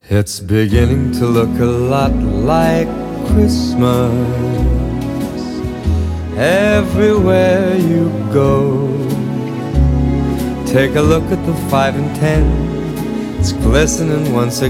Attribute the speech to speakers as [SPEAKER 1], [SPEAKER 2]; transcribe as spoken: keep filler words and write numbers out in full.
[SPEAKER 1] It's beginning to look a lot like Christmas everywhere you go. Take a look at the five and ten, it's glistening once again.